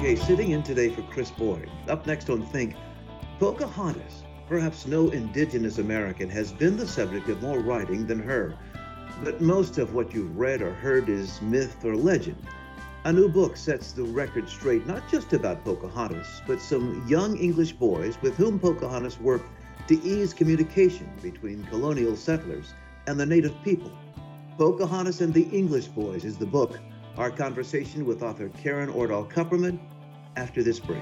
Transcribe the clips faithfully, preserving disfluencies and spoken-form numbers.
Hey, sitting in today for Chris Boyd. Up next on Think, Pocahontas. Perhaps no indigenous American has been the subject of more writing than her. But most of what you've read or heard is myth or legend. A new book sets the record straight, not just about Pocahontas, but some young English boys with whom Pocahontas worked to ease communication between colonial settlers and the native people. Pocahontas and the English Boys is the book. Our conversation with author Karen Ordahl Kupperman after this break.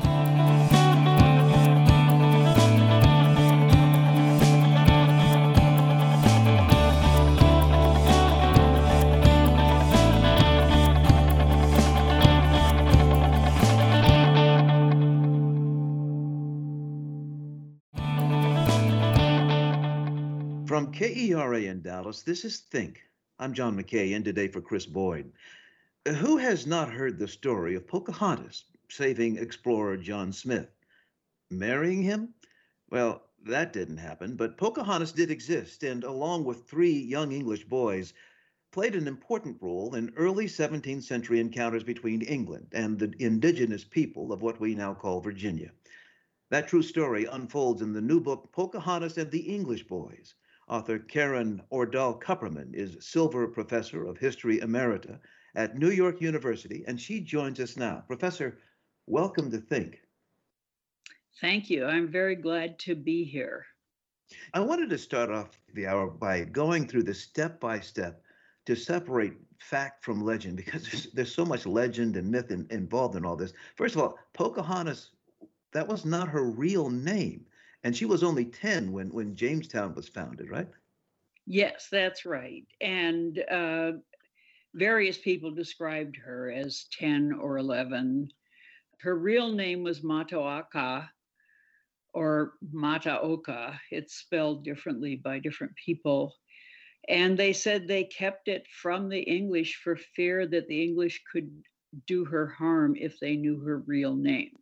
From K E R A in Dallas, this is Think. I'm John McKay, in today for Chris Boyd. Who has not heard the story of Pocahontas saving explorer John Smith? Marrying him? Well, that didn't happen, but Pocahontas did exist, and along with three young English boys, played an important role in early seventeenth century encounters between England and the indigenous people of what we now call Virginia. That true story unfolds in the new book, Pocahontas and the English Boys. Author Karen Ordahl Kupperman is Silver Professor of History Emerita at New York University, and she joins us now. Professor, welcome to Think. Thank you. I'm very glad to be here. I wanted to start off the hour by going through the step-by-step to separate fact from legend, because there's, there's so much legend and myth in, involved in all this. First of all, Pocahontas, that was not her real name. And she was only ten when, when Jamestown was founded, right? Yes, that's right. And uh, various people described her as ten or eleven. Her real name was Matoaka or Mataoka. It's spelled differently by different people. And they said they kept it from the English for fear that the English could do her harm if they knew her real name.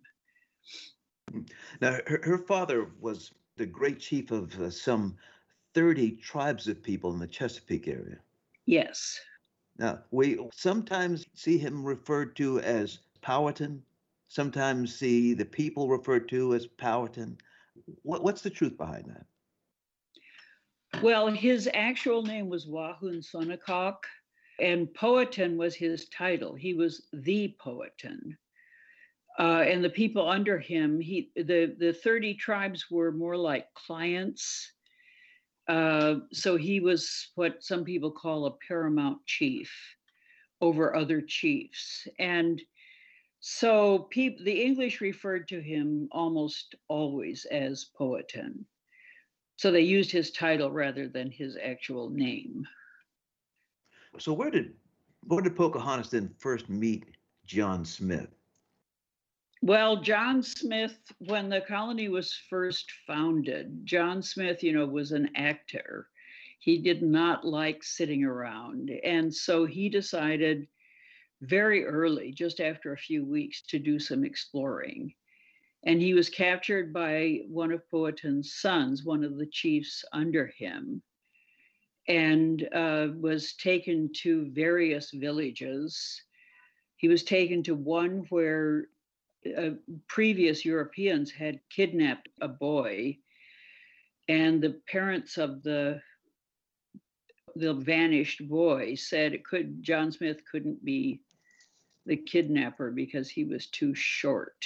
Now, her, her father was the great chief of uh, some thirty tribes of people in the Chesapeake area. Yes. Now, we sometimes see him referred to as Powhatan, sometimes see the people referred to as Powhatan. What, what's the truth behind that? Well, his actual name was Wahun Sonnecock, and Powhatan was his title. He was the Powhatan. Uh, and the people under him, he the, the thirty tribes were more like clients. Uh, so he was what some people call a paramount chief over other chiefs. And so pe- the English referred to him almost always as Powhatan. So they used his title rather than his actual name. So where did where did Pocahontas then first meet John Smith? Well, John Smith, when the colony was first founded, John Smith, you know, was an actor. He did not like sitting around. And so he decided very early, just after a few weeks, to do some exploring. And he was captured by one of Powhatan's sons, one of the chiefs under him, and uh, was taken to various villages. He was taken to one where Uh, previous Europeans had kidnapped a boy, and the parents of the the vanished boy said it could John Smith couldn't be the kidnapper because he was too short.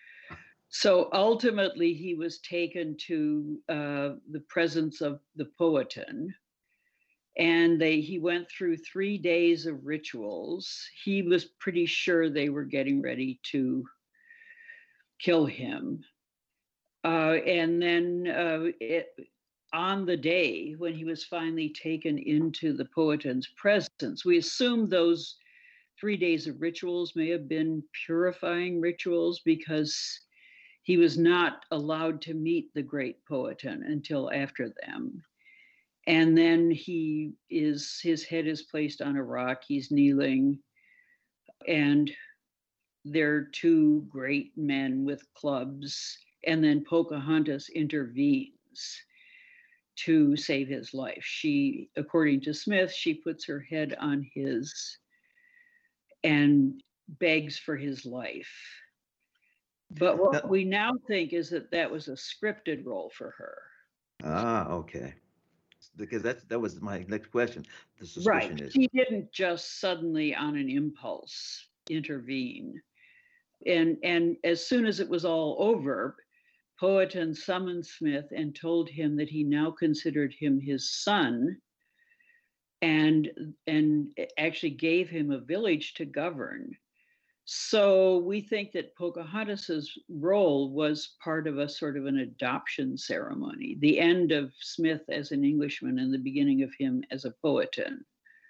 So ultimately, he was taken to uh, the presence of the Powhatan, and they he went through three days of rituals. He was pretty sure they were getting ready to kill him. Uh, and then uh, it, on the day when he was finally taken into the Powhatan's presence, we assume those three days of rituals may have been purifying rituals because he was not allowed to meet the great Powhatan until after them. And then he is, his head is placed on a rock, he's kneeling, and there are two great men with clubs, and then Pocahontas intervenes to save his life. She, according to Smith, she puts her head on his and begs for his life. But what Now, we now think is that that was a scripted role for her. ah, okay. Because that's that was my next question. The Right. suspicion is, She didn't just suddenly on an impulse intervene. And and as soon as it was all over, Powhatan summoned Smith and told him that he now considered him his son and and actually gave him a village to govern. So we think that Pocahontas's role was part of a sort of an adoption ceremony, the end of Smith as an Englishman and the beginning of him as a Powhatan.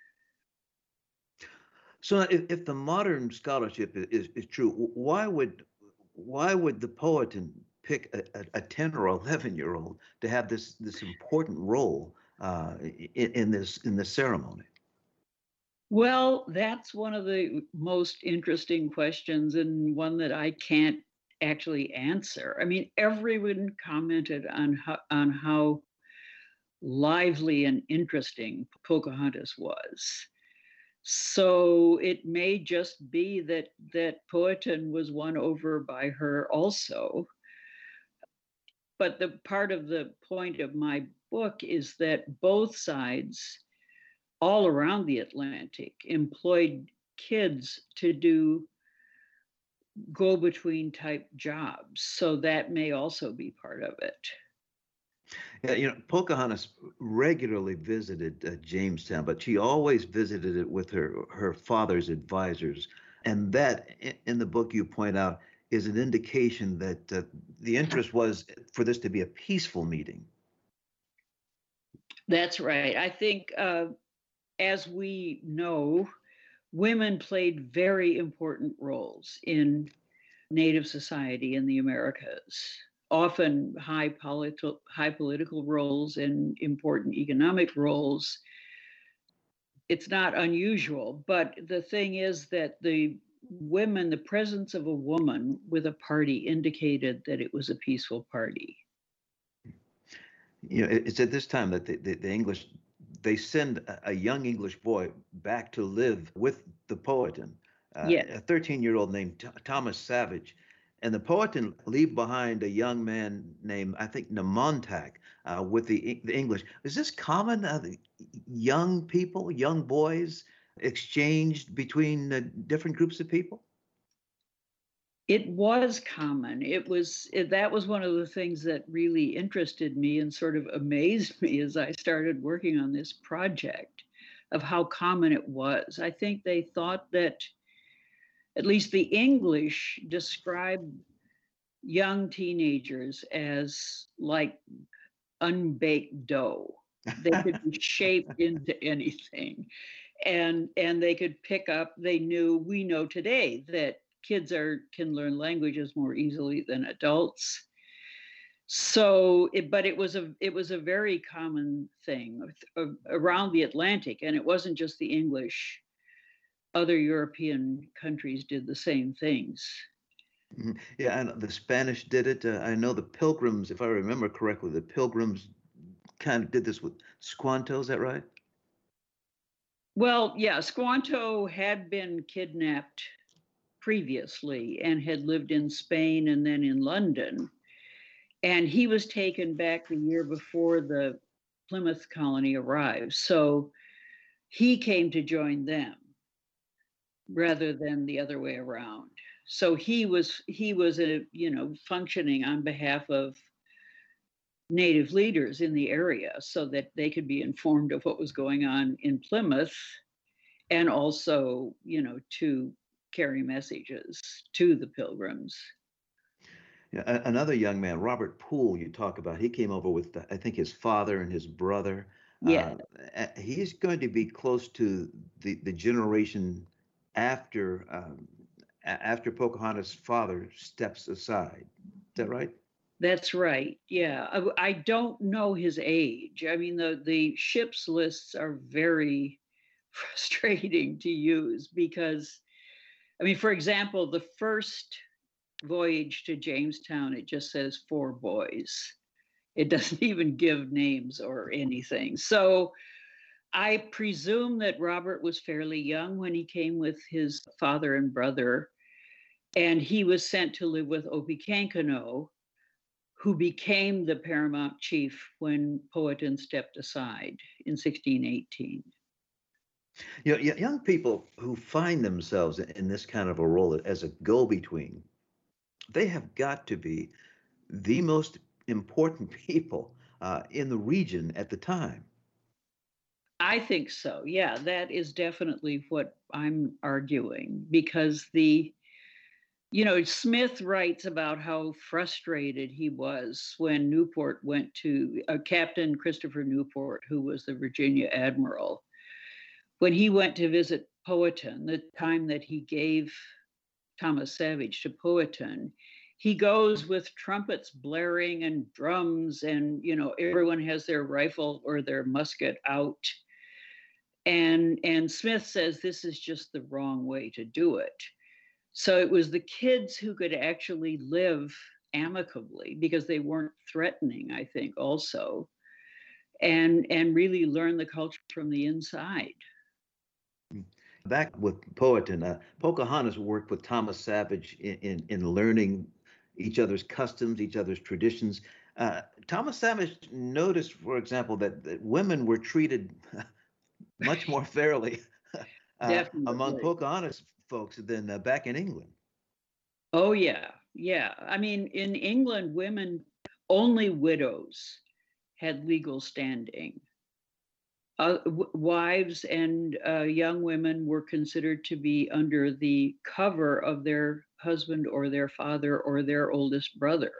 so if, if the modern scholarship is, is, is true, why would why would the Powhatan pick a, a, a ten or eleven year old to have this this important role uh, in, in this in this ceremony? Well, that's one of the most interesting questions and one that I can't actually answer. I mean, everyone commented on how, on how lively and interesting Pocahontas was. So it may just be that that Powhatan was won over by her also. But the part of the point of my book is that both sides all around the Atlantic employed kids to do go between type jobs. So that may also be part of it. Yeah, you know, Pocahontas regularly visited uh, Jamestown, but she always visited it with her her father's advisors, and that i- in the book you point out is an indication that uh, the interest was for this to be a peaceful meeting. That's right. I think, uh, as we know, women played very important roles in Native society in the Americas, often high political high political roles and important economic roles. It's not unusual, but the thing is that the women, the presence of a woman with a party indicated that it was a peaceful party. You know, it- it's at this time that the, the, the English they send a, a young English boy back to live with the Powhatan, uh, Yes, a thirteen year old named Th- Thomas Savage. And the Powhatan leave behind a young man named, I think, Namontack uh, with the, E- the English. Is this common? Uh, the young people, young boys exchanged between uh, different groups of people? it was common. It was it, that was one of the things that really interested me and sort of amazed me as I started working on this project of how common it was. I think they thought that at least the English described young teenagers as like unbaked dough. They could be shaped into anything. And and they could pick up, they knew, we know today that kids are can learn languages more easily than adults. So it, but it was a it was a very common thing uh, around the Atlantic, and it wasn't just the English. Other European countries did the same things. Mhm. Yeah, and the Spanish did it. Uh, I know the Pilgrims, if I remember correctly, the Pilgrims kind of did this with Squanto. Is that right? Well, yeah, Squanto had been kidnapped previously and had lived in Spain and then in London. And he was taken back the year before the Plymouth colony arrived. So he came to join them rather than the other way around. So he was he was a you know functioning on behalf of native leaders in the area so that they could be informed of what was going on in Plymouth and also, you know, to carry messages to the pilgrims. Yeah, a- another young man, Robert Poole, you talk about, he came over with, I think, his father and his brother. Yeah, Uh, a- he's going to be close to the, the generation after um, a- after Pocahontas' father steps aside. Is that right? that's right. Yeah, I, I don't know his age. I mean, the the ships lists are very frustrating to use because, I mean, for example, the first voyage to Jamestown, it just says four boys. It doesn't even give names or anything. So I presume that Robert was fairly young when he came with his father and brother. And he was sent to live with Opechancanough, who became the paramount chief when Powhatan stepped aside in sixteen eighteen. You know, y- young people who find themselves in in this kind of a role as a go-between, they have got to be the most important people uh, in the region at the time. I think so. Yeah, that is definitely what I'm arguing because the, you know, Smith writes about how frustrated he was when Newport went to uh, Captain Christopher Newport, who was the Virginia admiral, when he went to visit Powhatan, the time that he gave Thomas Savage to Powhatan, he goes with trumpets blaring and drums, and you know everyone has their rifle or their musket out. And and Smith says this is just the wrong way to do it. So it was the kids who could actually live amicably because they weren't threatening, I think, also, and and really learn the culture from the inside. Back with Powhatan, uh, Pocahontas worked with Thomas Savage in, in, in learning each other's customs, each other's traditions. Uh, Thomas Savage noticed, for example, that, that women were treated much more fairly uh, among Definitely. Pocahontas folks than uh, back in England. Oh yeah, yeah. I mean, in England, women, only widows had legal standing. Uh, w- wives and uh, young women were considered to be under the cover of their husband or their father or their oldest brother.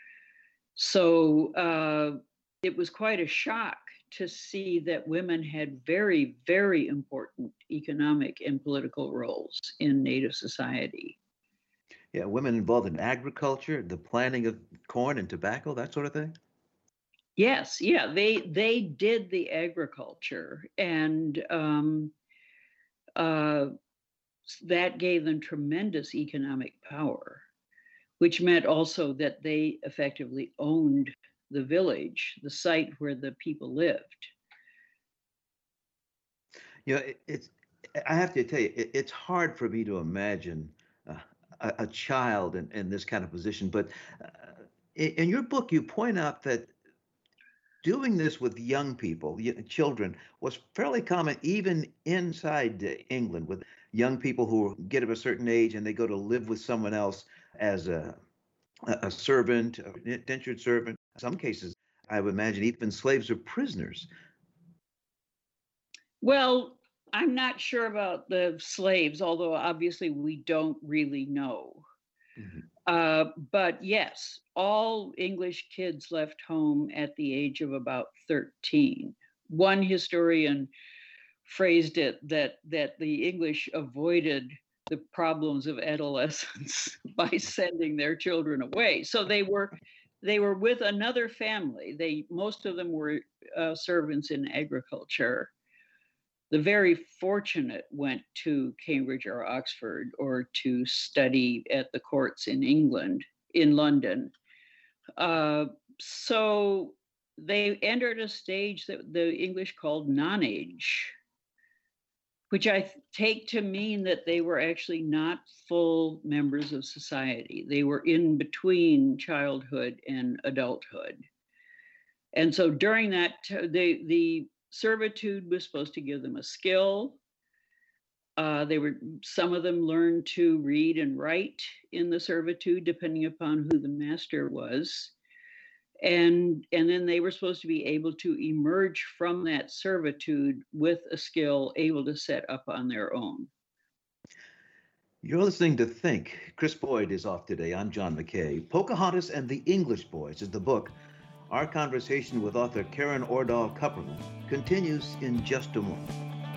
So uh, it was quite a shock to see that women had very, very important economic and political roles in Native society. Yeah, women involved in agriculture, the planting of corn and tobacco, that sort of thing. Yes, yeah, they they did the agriculture, and um, uh, that gave them tremendous economic power, which meant also that they effectively owned the village, the site where the people lived. You know, it, it's, I have to tell you, it, it's hard for me to imagine uh, a, a child in, in this kind of position. But uh, in, in your book, you point out that doing this with young people, y- children, was fairly common even inside uh, England with young people who get of a certain age and they go to live with someone else as a, a a servant, an indentured servant. In some cases, I would imagine even slaves or prisoners. Well, I'm not sure about the slaves, although obviously we don't really know. Mhm. Uh, but yes, all English kids left home at the age of about thirteen. One historian phrased it that that the English avoided the problems of adolescence by sending their children away. So they were they were with another family. They most of them were uh, servants in agriculture. The very fortunate went to Cambridge or Oxford or to study at the courts in England, in London. Uh, so they entered a stage that the English called nonage, which I take to mean that they were actually not full members of society. They were in between childhood and adulthood. And so during that, the, the servitude was supposed to give them a skill. Uh, they were some of them learned to read and write in the servitude, depending upon who the master was, and and then they were supposed to be able to emerge from that servitude with a skill, able to set up on their own. You're listening to Think. Chris Boyd is off today. I'm John McKay. Pocahontas and the English Boys is the book. Our conversation with author Karen Ordahl Kupperman continues in just a moment.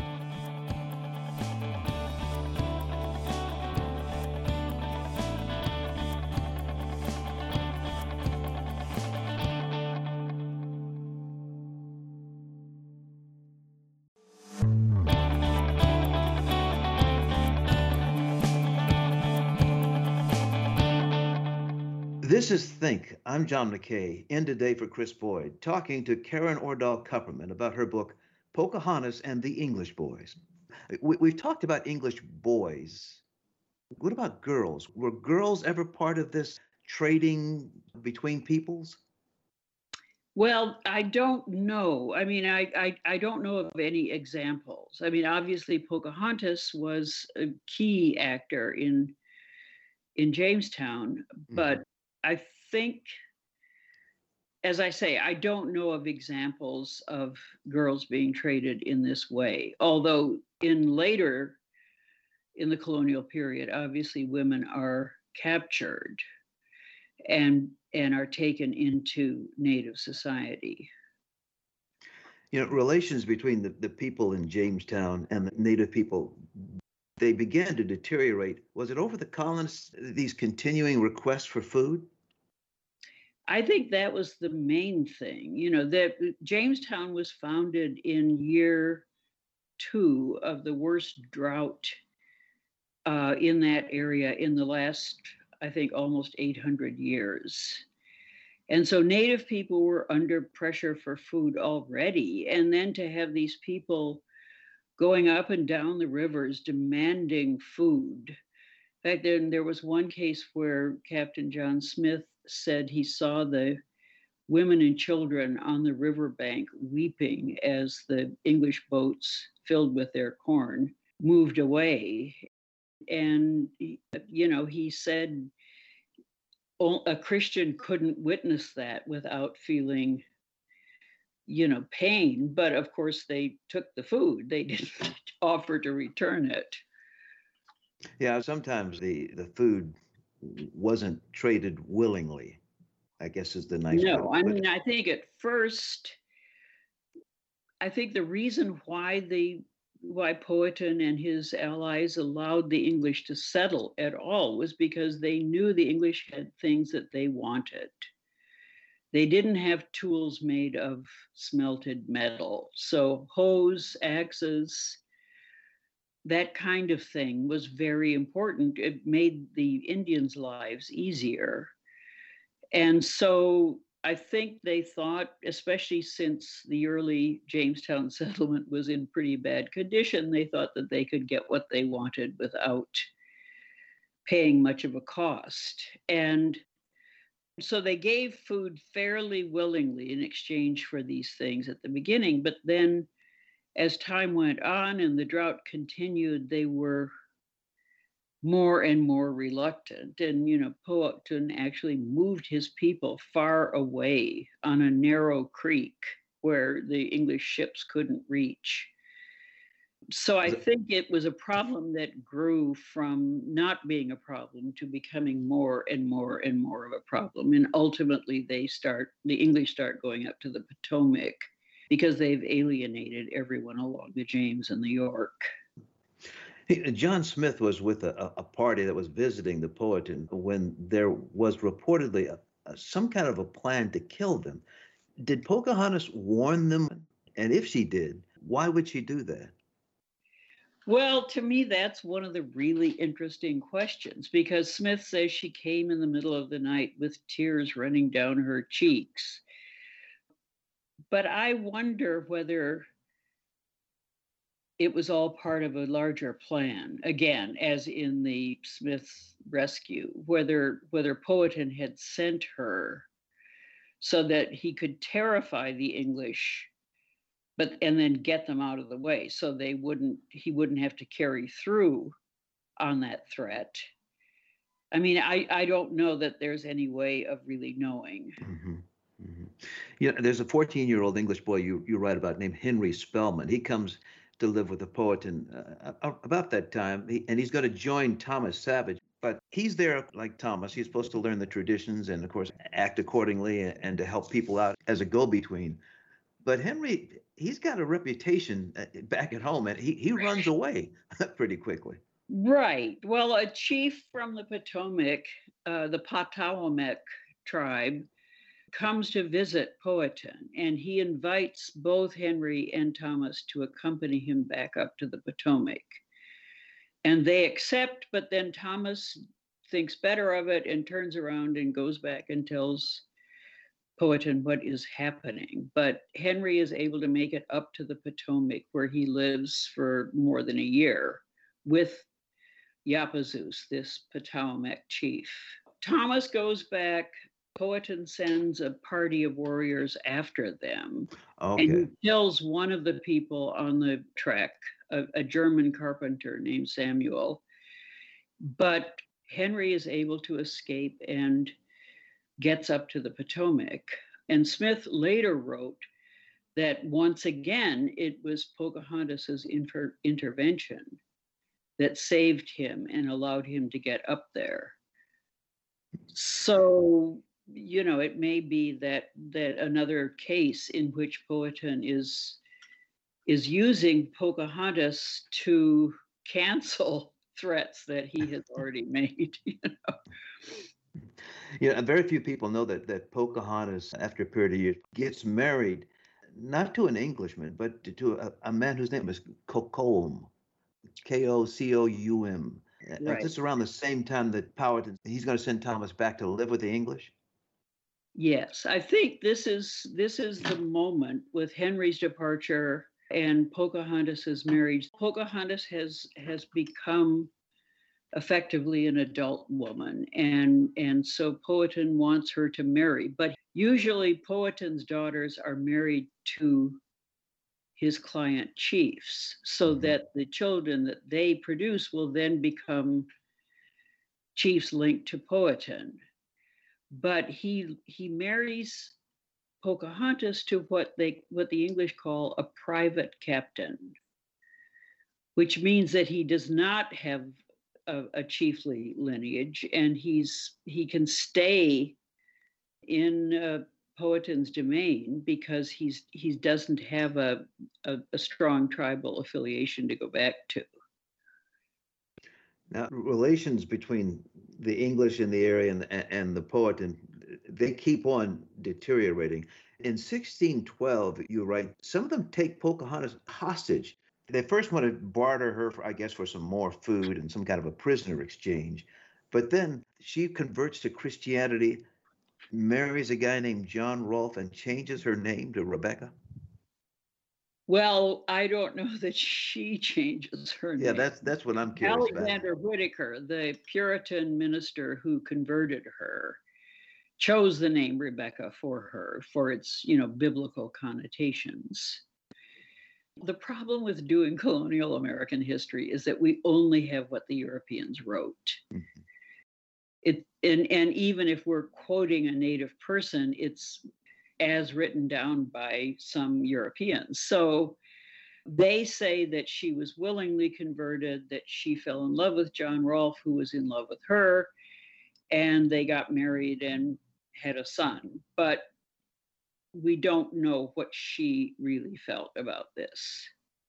This is Think. I'm John McKay, in today for Chris Boyd, talking to Karen Ordahl Kupperman about her book, Pocahontas and the English Boys. We, we've talked about English boys What about girls? Were girls ever part of this trading between peoples? Well, I don't know. I mean, I, I I don't know of any examples. I mean, obviously Pocahontas was a key actor in in Jamestown, Hmm. but I think, as I say, I don't know of examples of girls being traded in this way. Although in later in the colonial period, obviously women are captured and and are taken into native society. You know, relations between the, the people in Jamestown and the native people, they began to deteriorate. Was it over the colonists, these continuing requests for food? I think that was the main thing. You know, that Jamestown was founded in year two of the worst drought uh, in that area in the last, I think, almost eight hundred years. And so native people were under pressure for food already. And then to have these people going up and down the rivers demanding food. In fact, then there was one case where Captain John Smith said he saw the women and children on the riverbank weeping as the English boats filled with their corn moved away. And, you know, he said a Christian couldn't witness that without feeling, you know, pain. But of course, they took the food, they didn't offer to return it. Yeah, sometimes the, the food wasn't traded willingly, I guess is the nice way to No, I put mean, it. I think at first, I think the reason why the why Powhatan and his allies allowed the English to settle at all was because they knew the English had things that they wanted. They didn't have tools made of smelted metal. So hoes, axes, that kind of thing was very important. It made the Indians' lives easier. And so I think they thought, especially since the early Jamestown settlement was in pretty bad condition, they thought that they could get what they wanted without paying much of a cost. And so they gave food fairly willingly in exchange for these things at the beginning. But then as time went on and the drought continued, they were more and more reluctant. And, you know, Powhatan actually moved his people far away on a narrow creek where the English ships couldn't reach. So I think it was a problem that grew from not being a problem to becoming more and more and more of a problem. And ultimately, they start, the English start going up to the Potomac because they've alienated everyone along the James and the York. Hey, John Smith was with a, a party that was visiting the Powhatan when there was reportedly a, a, some kind of a plan to kill them. Did Pocahontas warn them? And if she did, why would she do that? Well, to me, that's one of the really interesting questions because Smith says she came in the middle of the night with tears running down her cheeks. But I wonder whether it was all part of a larger plan, again, as in the Smith rescue, whether whether Powhatan had sent her so that he could terrify the English but and then get them out of the way so they wouldn't he wouldn't have to carry through on that threat. I mean, I, I don't know that there's any way of really knowing. Mm-hmm. Mm-hmm. You know, there's a fourteen year old English boy you, you write about named Henry Spellman. He comes to live with the Powhatan uh, about that time, he, and he's going to join Thomas Savage. But he's there like Thomas. He's supposed to learn the traditions and, of course, act accordingly and to help people out as a go between. But Henry, he's got a reputation uh, back at home, and he, he runs away pretty quickly. Right. Well, a chief from the Potomac, uh, the Potawatomi tribe, comes to visit Powhatan, and he invites both Henry and Thomas to accompany him back up to the Potomac. And they accept, but then Thomas thinks better of it and turns around and goes back and tells Powhatan what is happening. But Henry is able to make it up to the Potomac, where he lives for more than a year with Yapazus, this Potawatomi chief. Thomas goes back. Powhatan sends a party of warriors after them, and Okay. he kills one of the people on the trek, a, a German carpenter named Samuel. But Henry is able to escape and gets up to the Potomac. And Smith later wrote that once again, it was Pocahontas's inter- intervention that saved him and allowed him to get up there. So, you know, it may be that that another case in which Powhatan is is using Pocahontas to cancel threats that he has already made. You know? Yeah, very few people know that that Pocahontas, after a period of years, gets married not to an Englishman, but to, to a, a man whose name is Kocoum, K O C O U M. Uh, Right. This is around the same time that Powhatan, he's going to send Thomas back to live with the English. Yes, I think this is this is the moment with Henry's departure and Pocahontas's marriage. Pocahontas has has become effectively an adult woman, and and so Powhatan wants her to marry. But usually Powhatan's daughters are married to his client chiefs, so Mhm. that the children that they produce will then become chiefs linked to Powhatan. But he he marries Pocahontas to what they what the English call a private captain, which means that he does not have a, a chiefly lineage, and he's he can stay in uh, Powhatan's domain because he's he doesn't have a, a a strong tribal affiliation to go back to. Now, relations between the English in the area and the, and the Powhatan, they keep on deteriorating. In sixteen twelve, you write, some of them take Pocahontas hostage. They first want to barter her, for, I guess, for some more food and some kind of a prisoner exchange. But then she converts to Christianity, marries a guy named John Rolfe, and changes her name to Rebecca. Well, I don't know that she changes her Yeah, name. that's that's what I'm curious about. Alexander Whitaker, the Puritan minister who converted her, chose the name Rebecca for her for its, you know, biblical connotations. The problem with doing colonial American history is that we only have what the Europeans wrote. Mhm. It and and even if we're quoting a native person, it's as written down by some Europeans. So they say that she was willingly converted, that she fell in love with John Rolfe, who was in love with her, and they got married and had a son. But we don't know what she really felt about this.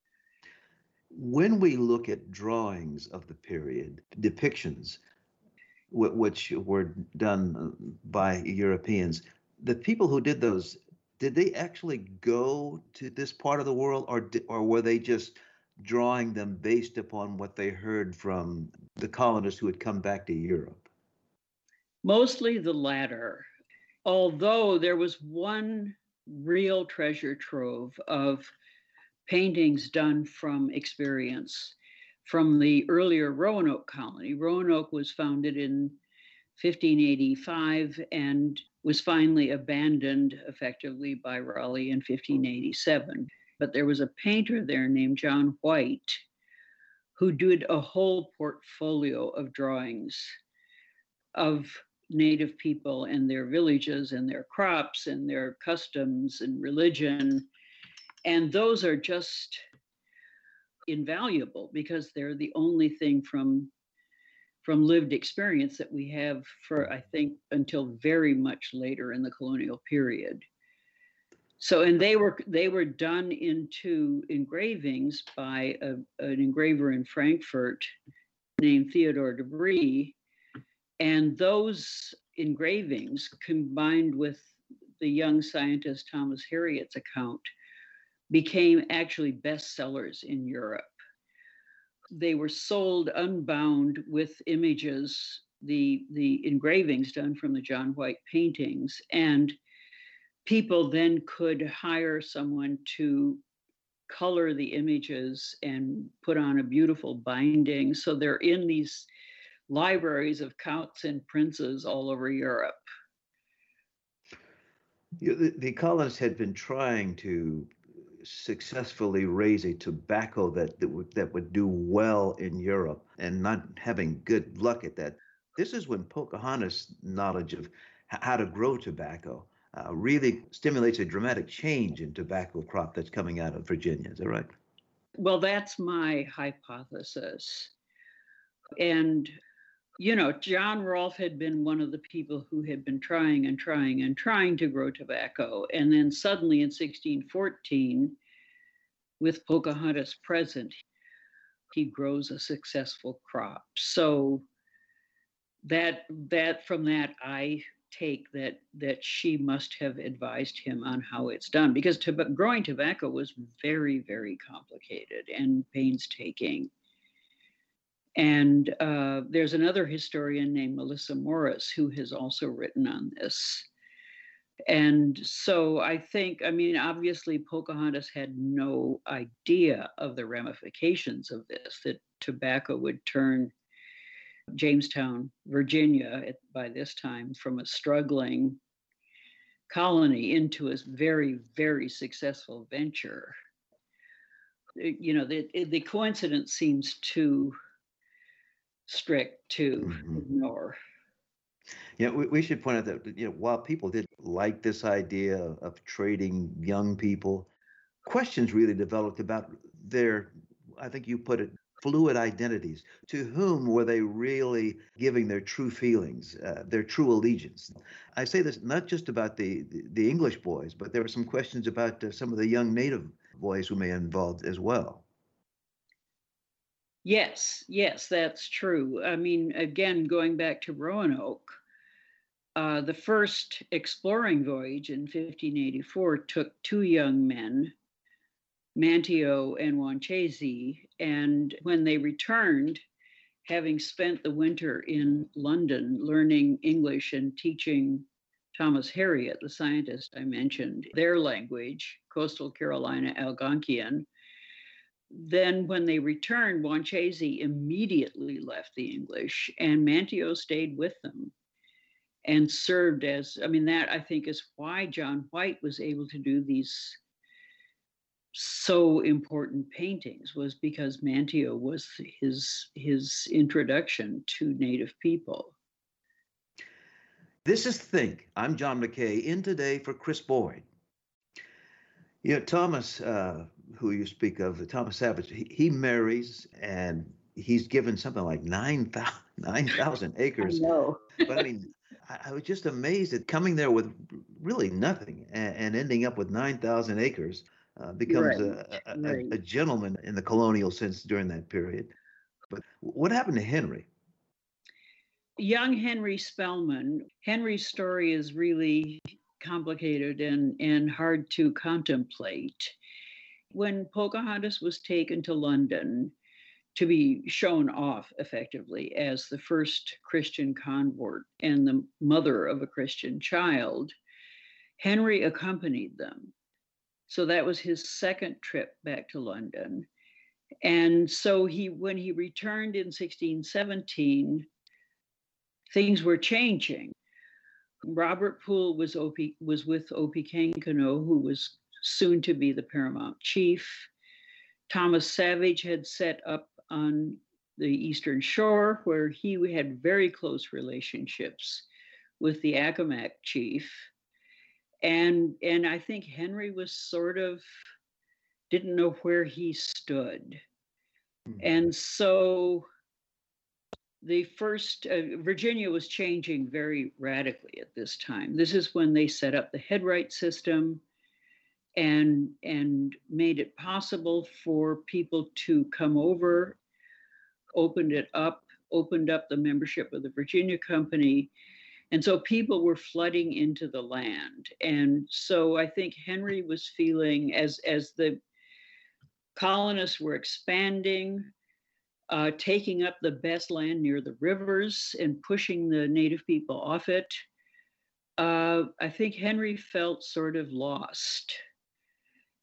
When we look at drawings of the period, depictions which were done by Europeans, the people who did those, did they actually go to this part of the world, or or were they just drawing them based upon what they heard from the colonists who had come back to Europe? Mostly the latter, although there was one real treasure trove of paintings done from experience from the earlier Roanoke colony. Roanoke was founded in fifteen eighty-five and was finally abandoned effectively by Raleigh in fifteen eighty-seven. But there was a painter there named John White who did a whole portfolio of drawings of Native people and their villages and their crops and their customs and religion. And those are just invaluable because they're the only thing from from lived experience that we have for, I think, until very much later in the colonial period. So, and they were they were done into engravings by a, an engraver in Frankfurt named Theodore de Brie, and those engravings, combined with the young scientist Thomas Harriot's account, became actually bestsellers in Europe. They were sold unbound with images, the, the engravings done from the John White paintings, and people then could hire someone to color the images and put on a beautiful binding. So they're in these libraries of counts and princes all over Europe. You know, the, the colonists had been trying to successfully raise a tobacco that, that would that would do well in Europe and not having good luck at that. This is when Pocahontas' knowledge of h- how to grow tobacco uh, really stimulates a dramatic change in tobacco crop that's coming out of Virginia. Is that right? Well, that's my hypothesis. And, you know, John Rolfe had been one of the people who had been trying and trying and trying to grow tobacco. And then suddenly in sixteen fourteen, with Pocahontas present, he grows a successful crop. So that that from that I take that that she must have advised him on how it's done, because to, growing tobacco was very, very complicated and painstaking. And uh, there's another historian named Melissa Morris who has also written on this. And so I think, I mean, obviously Pocahontas had no idea of the ramifications of this, that tobacco would turn Jamestown, Virginia, at, by this time, from a struggling colony into a very, very successful venture. You know, the, the coincidence seems too strict to Mhm. ignore. Yeah, we, we should point out that, you know, while people did like this idea of trading young people, questions really developed about their, I think you put it, fluid identities. To whom were they really giving their true feelings, uh, their true allegiance? I say this not just about the, the, the English boys, but there were some questions about uh, some of the young native boys who may have involved as well. Yes, yes, that's true. I mean, again, going back to Roanoke, uh, the first exploring voyage in fifteen eighty-four took two young men, Manteo and Wanchese, and when they returned, having spent the winter in London learning English and teaching Thomas Harriot, the scientist I mentioned, their language, Coastal Carolina Algonquian, then when they returned, Wanchese immediately left the English and Manteo stayed with them and served as, I mean, that I think is why John White was able to do these so important paintings, was because Manteo was his his introduction to Native people. This is Think. I'm John McKay, in today for Chris Boyd. You know, Thomas, uh, who you speak of, Thomas Savage, he, he marries and he's given something like nine thousand I acres. know. But I mean, I, I was just amazed at coming there with really nothing and, and ending up with nine thousand acres. Uh, becomes Right, a, a, a, right. a gentleman in the colonial sense during that period. But what happened to Henry? Young Henry Spellman, Henry's story is really complicated and, and hard to contemplate. When Pocahontas was taken to London to be shown off effectively as the first Christian convert and the mother of a Christian child, Henry accompanied them. So that was his second trip back to London. And so he, when he returned in sixteen seventeen, things were changing. Robert Poole was Opie, was with Opechancanough, who was soon to be the paramount chief. Thomas Savage had set up on the Eastern Shore, where he had very close relationships with the Accomack chief. And, and I think Henry was sort of, didn't know where he stood. And so the first, uh, Virginia was changing very radically at this time. This is when they set up the headright system and, and made it possible for people to come over, opened it up, opened up the membership of the Virginia Company. And so people were flooding into the land. And so I think Henry was feeling, as, as the colonists were expanding, uh, taking up the best land near the rivers and pushing the Native people off it, uh, I think Henry felt sort of lost.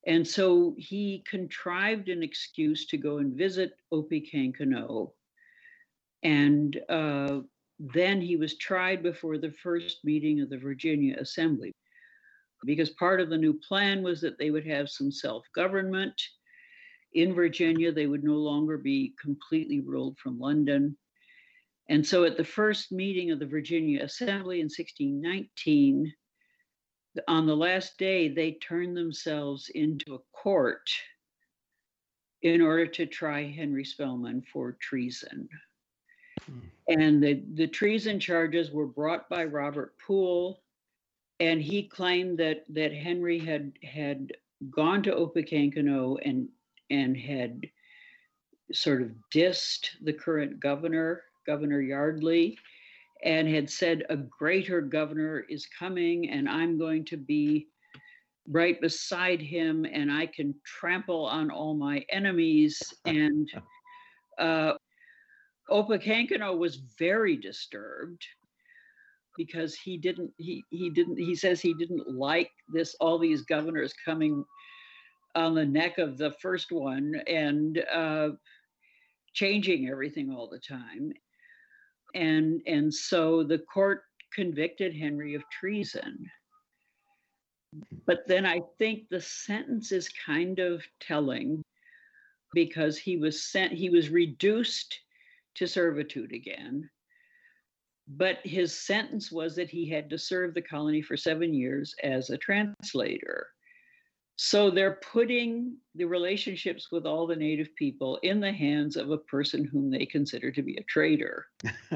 And so he contrived an excuse to go and visit Opechancanough. And uh, then he was tried before the first meeting of the Virginia Assembly, because part of the new plan was that they would have some self-government in Virginia. They would no longer be completely ruled from London. And so at the first meeting of the Virginia Assembly in sixteen nineteen, on the last day, they turned themselves into a court in order to try Henry Spelman for treason. Hmm. And the, the treason charges were brought by Robert Poole, and he claimed that, that Henry had, had gone to Opechancanough and, and had sort of dissed the current governor, Governor Yardley, and had said, a greater governor is coming, and I'm going to be right beside him, and I can trample on all my enemies. And uh, Opechancanough was very disturbed because he didn't, he, he didn't, he says he didn't like this, all these governors coming on the neck of the first one and uh, changing everything all the time. And, and so the court convicted Henry of treason. But then I think the sentence is kind of telling, because he was sent, he was reduced to servitude again. But his sentence was that he had to serve the colony for seven years as a translator. So they're putting the relationships with all the native people in the hands of a person whom they consider to be a traitor.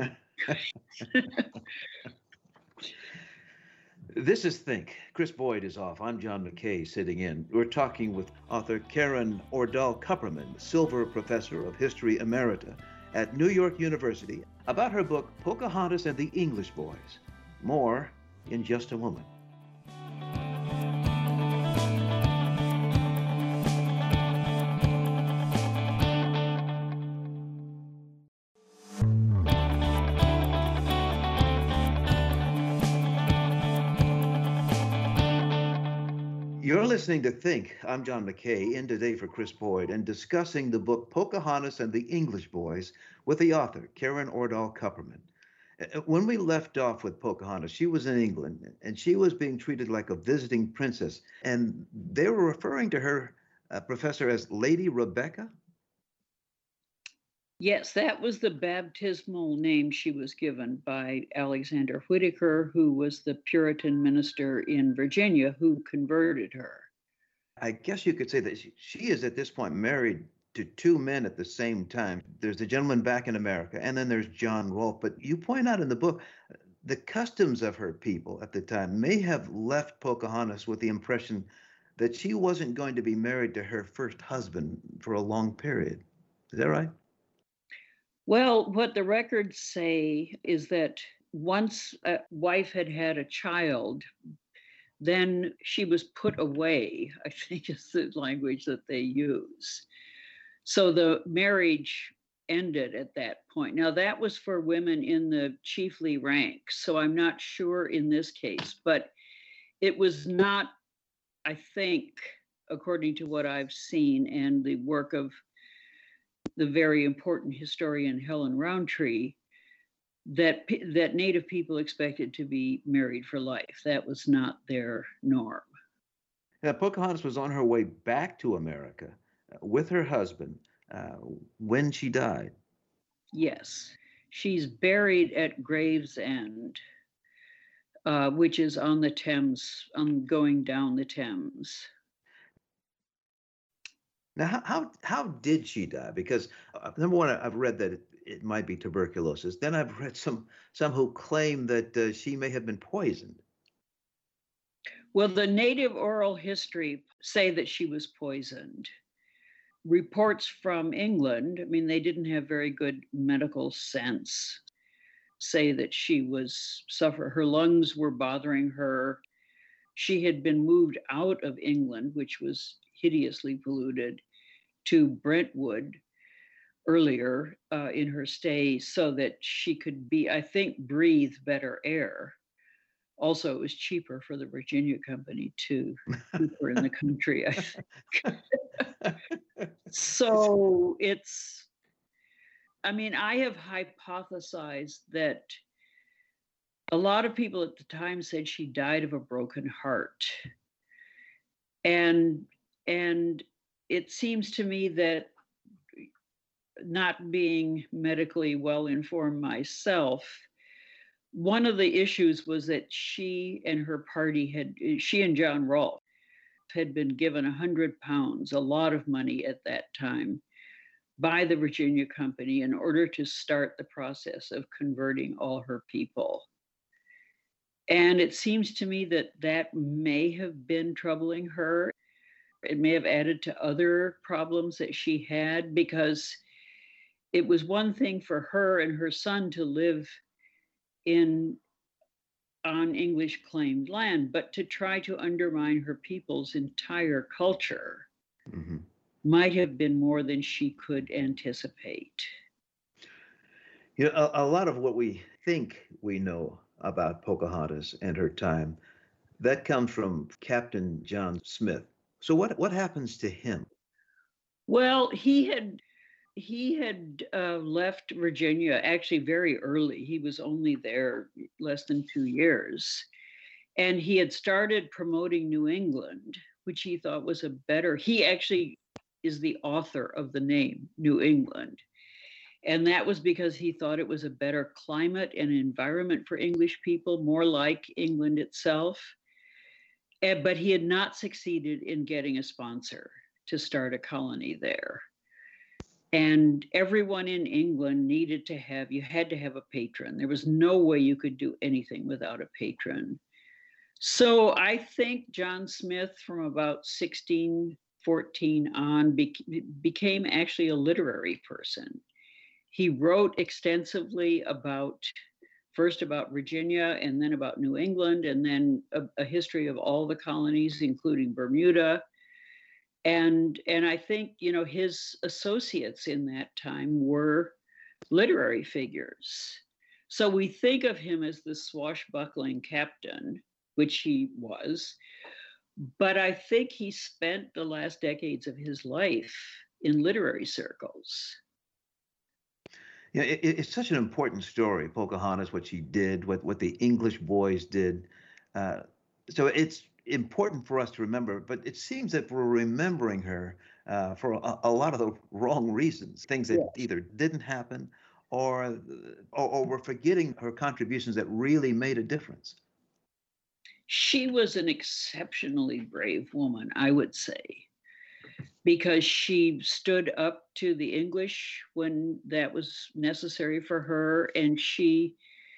This is Think. Chris Boyd is off. I'm John McKay sitting in. We're talking with author Karen Ordahl Kupperman, Silver Professor of History Emerita at New York University, about her book, Pocahontas and the English Boys. More in just a moment. You're listening to Think. I'm John McKay, in today for Chris Boyd, and discussing the book Pocahontas and the English Boys with the author, Karen Ordahl Kupperman. When we left off with Pocahontas, she was in England, and she was being treated like a visiting princess, and they were referring to her, uh, Professor, as Lady Rebecca? Yes, that was the baptismal name she was given by Alexander Whitaker, who was the Puritan minister in Virginia who converted her. I guess you could say that she, she is at this point married to two men at the same time. There's the gentleman back in America, and then there's John Rolfe. But you point out in the book, the customs of her people at the time may have left Pocahontas with the impression that she wasn't going to be married to her first husband for a long period. Is that right? Well, what the records say is that once a wife had had a child, then she was put away, I think is the language that they use. So the marriage ended at that point. Now, that was for women in the chiefly ranks, so I'm not sure in this case, but it was not, I think, according to what I've seen and the work of the very important historian Helen Rountree, that that Native people expected to be married for life. That was not their norm. Now, Pocahontas was on her way back to America uh, with her husband uh, when she died. Yes, she's buried at Gravesend, uh, which is on the Thames, on going down the Thames. Now, how, how how did she die? Because uh, number one, I've read that it, it might be tuberculosis. Then I've read some some who claim that uh, she may have been poisoned. Well, the native oral history say that she was poisoned. Reports from England, I mean, they didn't have very good medical sense, say that she was suffer. Her lungs were bothering her. She had been moved out of England, which was hideously polluted, to Brentwood earlier uh, in her stay so that she could be, I think, breathe better air. Also, it was cheaper for the Virginia Company too, cheaper in the country, I think. It's, So it's, I mean, I have hypothesized that a lot of people at the time said she died of a broken heart. And and it seems to me that, not being medically well informed myself, one of the issues was that she and her party had, she and John Rolfe had been given a hundred pounds, a lot of money at that time, by the Virginia Company in order to start the process of converting all her people. And it seems to me that that may have been troubling her. It may have added to other problems that she had, because it was one thing for her and her son to live in on English claimed land, but to try to undermine her people's entire culture mhm. might have been more than she could anticipate. You know, a, a lot of what we think we know about Pocahontas and her time, that comes from Captain John Smith. So what what happens to him? Well, he had he had uh, left Virginia actually very early. He was only there less than two years. And he had started promoting New England, which he thought was a better, he actually is the author of the name New England. And that was because he thought it was a better climate and environment for English people, more like England itself. Eh, But he had not succeeded in getting a sponsor to start a colony there. And everyone in England needed to have, you had to have a patron. There was no way you could do anything without a patron. So I think John Smith, from about sixteen fourteen on, bec- became actually a literary person. He wrote extensively about, first about Virginia, and then about New England, and then a, a history of all the colonies, including Bermuda. And, and I think, you know, his associates in that time were literary figures. So we think of him as the swashbuckling captain, which he was, but I think he spent the last decades of his life in literary circles. Yeah, it, it's such an important story, Pocahontas, what she did, what what the English boys did. Uh, so it's important for us to remember. But it seems that we're remembering her uh, for a, a lot of the wrong reasons, things that Yes. either didn't happen, or, or or we're forgetting her contributions that really made a difference. She was an exceptionally brave woman, I would say, because she stood up to the English when that was necessary for her. And she,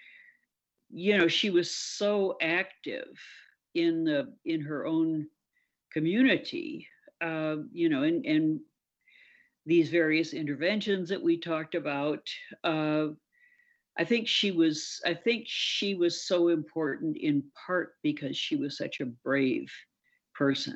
you know, she was so active in the in her own community, uh, you know, and and these various interventions that we talked about. Uh, I think she was. I think she was so important in part because she was such a brave person.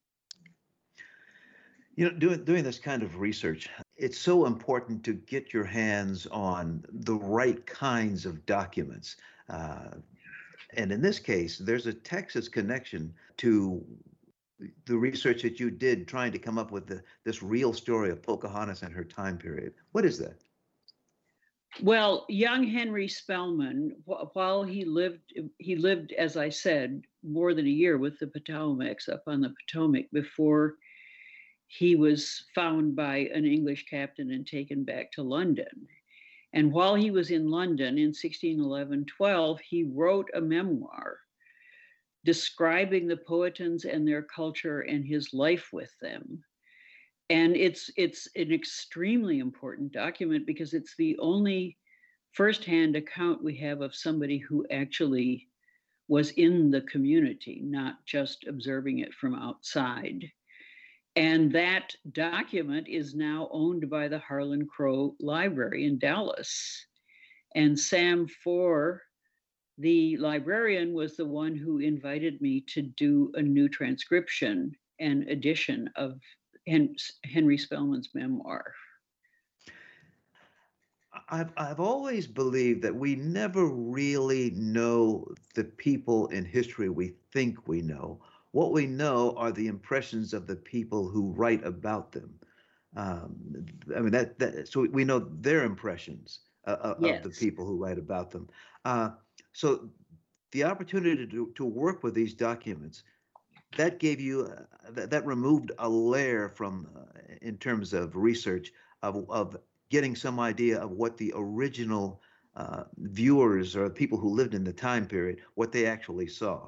You know, doing doing this kind of research, it's so important to get your hands on the right kinds of documents. Uh, and in this case, there's a Texas connection to the research that you did trying to come up with the, this real story of Pocahontas and her time period. What is that? Well, young Henry Spellman, wh- while he lived, he lived, as I said, more than a year with the Potomac's up on the Potomac before he was found by an English captain and taken back to London. And while he was in London in sixteen eleven twelve, he wrote a memoir describing the Powhatans and their culture and his life with them. And it's it's an extremely important document because it's the only firsthand account we have of somebody who actually was in the community, not just observing it from outside. And that document is now owned by the Harlan Crow Library in Dallas. And Sam Foer, the librarian, was the one who invited me to do a new transcription and edition of Henry Spellman's memoir. I've I've always believed that we never really know the people in history we think we know. What we know are the impressions of the people who write about them. Um, I mean that that so we know their impressions uh, uh, of the Yes. people who write about them. Uh, so the opportunity to to work with these documents that gave you uh, that, that removed a layer from uh, in terms of research of of getting some idea of what the original uh, viewers or people who lived in the time period what they actually saw.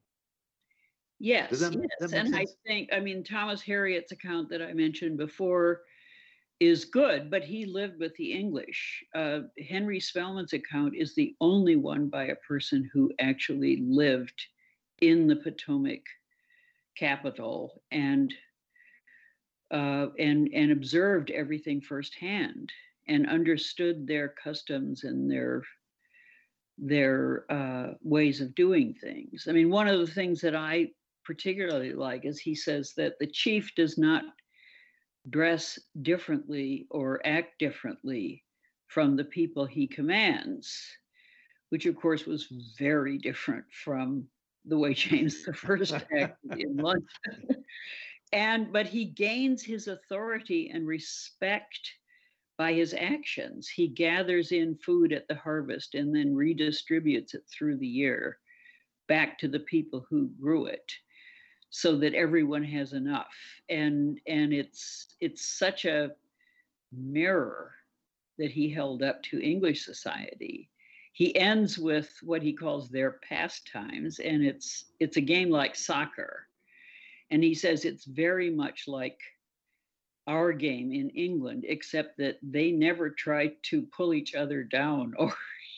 Does Yes, that make, that yes. make And I sense? think, I mean, Thomas Harriot's account that I mentioned before is good, but he lived with the English. Uh, Henry Spellman's account is the only one by a person who actually lived in the Potomac capital and uh, and and observed everything firsthand and understood their customs and their their uh, ways of doing things. I mean, one of the things that I particularly like is he says that the chief does not dress differently or act differently from the people he commands, which of course was very different from the way James the First acted in London. And but he gains his authority and respect by his actions. He gathers in food at the harvest and then redistributes it through the year back to the people who grew it so that everyone has enough. And and it's it's such a mirror that he held up to English society. He ends with what he calls their pastimes, and it's it's a game like soccer. And he says it's very much like our game in England, except that they never try to pull each other down or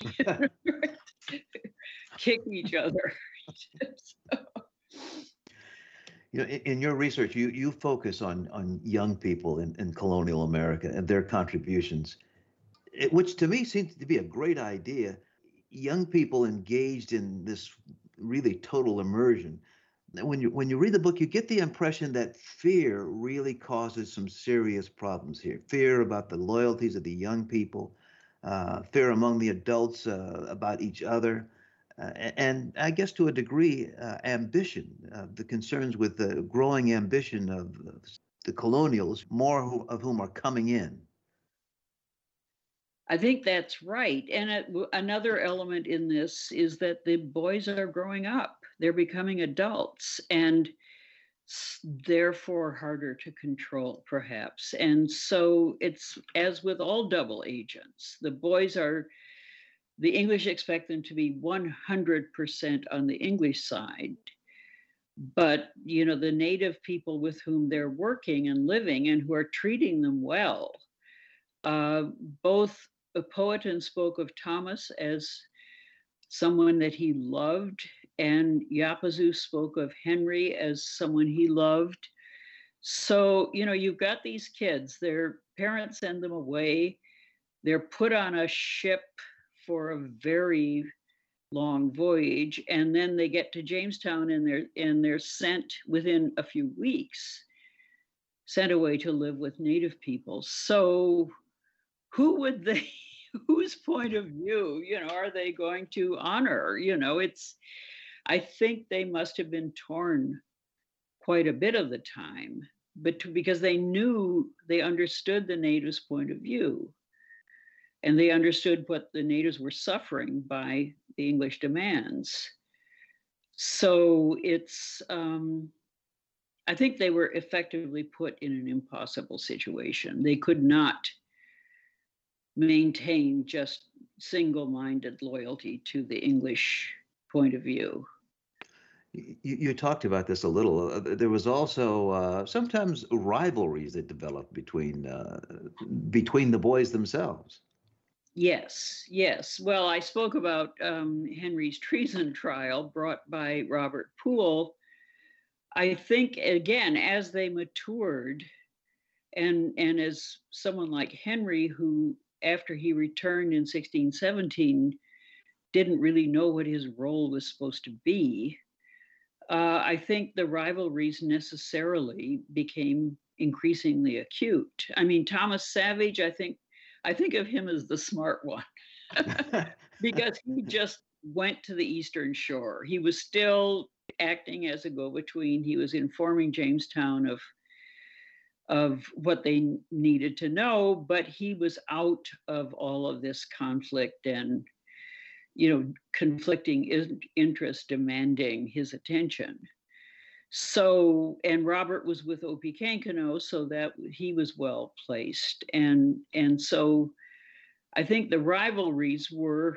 kick each other. So, You know, in, in your research, you you focus on on young people in, in colonial America and their contributions, it, which to me seems to be a great idea. Young people engaged in this really total immersion. When you when you read the book, you get the impression that fear really causes some serious problems here. Fear about the loyalties of the young people, uh, fear among the adults uh, about each other, uh, and I guess to a degree, uh, ambition. Uh, the concerns with the growing ambition of the colonials, more who, of whom are coming in. I think that's right. And it, another element in this is that the boys are growing up, they're becoming adults, and therefore harder to control, perhaps. And so it's as with all double agents, the boys are, the English expect them to be one hundred percent on the English side. But, you know, the native people with whom they're working and living and who are treating them well, uh, both Powhatan spoke of Thomas as someone that he loved, and Yapazoo spoke of Henry as someone he loved. So, you know, you've got these kids, their parents send them away, they're put on a ship for a very long voyage, and then they get to Jamestown and they're and they're sent within a few weeks, sent away to live with native people. So who would they whose point of view, you know, are they going to honor? You know, it's I think they must have been torn quite a bit of the time, but to, because they knew, they understood the natives' point of view, and they understood what the natives were suffering by the English demands. So it's um, I think they were effectively put in an impossible situation. They could not maintain just single-minded loyalty to the English point of view. You, you talked about this a little. Uh, There was also uh, sometimes rivalries that developed between uh, between the boys themselves. Yes, yes. Well, I spoke about um, Henry's treason trial brought by Robert Poole. I think, again, as they matured, and and as someone like Henry, who after he returned in sixteen seventeen didn't really know what his role was supposed to be, uh, I think the rivalries necessarily became increasingly acute. I mean, Thomas Savage, I think, I think of him as the smart one because he just went to the Eastern Shore. He was still acting as a go-between. He was informing Jamestown of of what they needed to know, but he was out of all of this conflict and, you know, conflicting interests demanding his attention. So, and Robert was with Opie Kankano, so that he was well placed. And, and so I think the rivalries were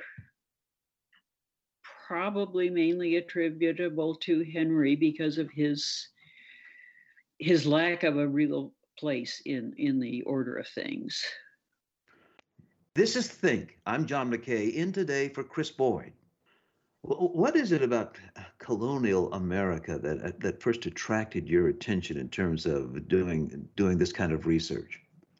probably mainly attributable to Henry because of his his lack of a real place in, in the order of things. This is Think. I'm John McKay, in today for Chris Boyd. What is it about colonial America that that first attracted your attention in terms of doing doing this kind of research?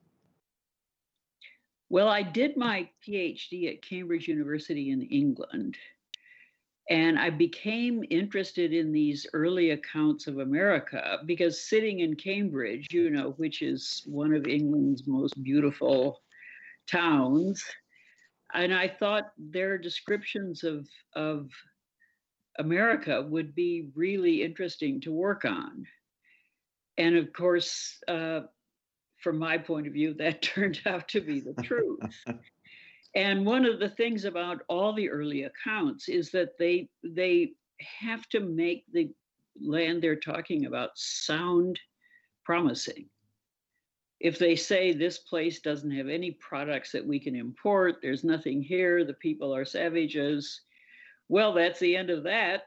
Well, I did my PhD at Cambridge University in England, and I became interested in these early accounts of America because sitting in Cambridge, you know, which is one of England's most beautiful towns, and I thought their descriptions of, of America would be really interesting to work on. And of course, uh, from my point of view, that turned out to be the truth. And one of the things about all the early accounts is that they they have to make the land they're talking about sound promising. If they say this place doesn't have any products that we can import, there's nothing here, the people are savages, well, that's the end of that.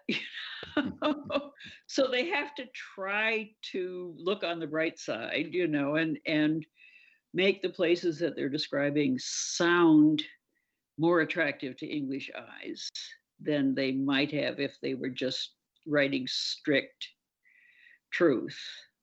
So they have to try to look on the bright side, you know, and and make the places that they're describing sound more attractive to English eyes than they might have if they were just writing strict truth.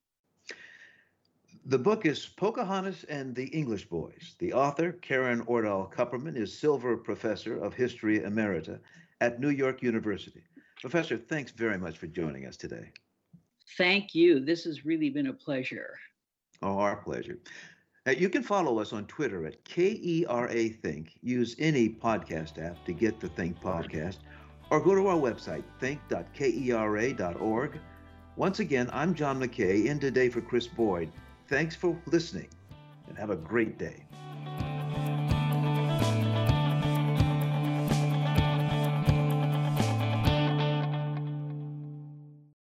The book is Pocahontas and the English Boys. The author, Karen Ordahl Kupperman, is Silver Professor of History Emerita at New York University. Professor, thanks very much for joining us today. Thank you. This has really been a pleasure. Oh, our pleasure. Uh, you can follow us on Twitter at K E R A Think. Use any podcast app to get the Think podcast, or go to our website, think dot kera dot org. Once again, I'm John McKay, in today for Chris Boyd. Thanks for listening, and have a great day.